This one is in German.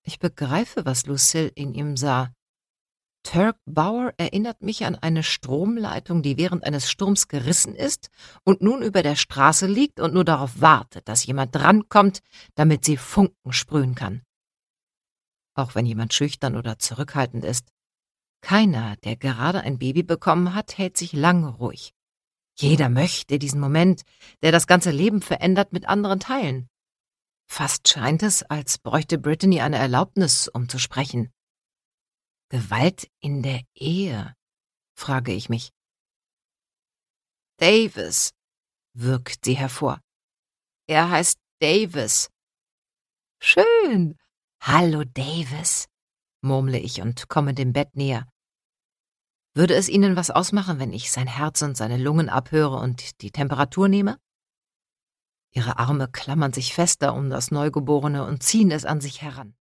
Ich begreife, was Lucille in ihm sah. Turk Bauer erinnert mich an eine Stromleitung, die während eines Sturms gerissen ist und nun über der Straße liegt und nur darauf wartet, dass jemand drankommt, damit sie Funken sprühen kann. Auch wenn jemand schüchtern oder zurückhaltend ist, keiner, der gerade ein Baby bekommen hat, hält sich lange ruhig. Jeder möchte diesen Moment, der das ganze Leben verändert, mit anderen teilen. Fast scheint es, als bräuchte Brittany eine Erlaubnis, um zu sprechen. Gewalt in der Ehe, frage ich mich. Davis, wirkt sie hervor. Er heißt Davis. Schön. Hallo, Davis, murmle ich und komme dem Bett näher. Würde es Ihnen was ausmachen, wenn ich sein Herz und seine Lungen abhöre und die Temperatur nehme? Ihre Arme klammern sich fester um das Neugeborene und ziehen es an sich heran.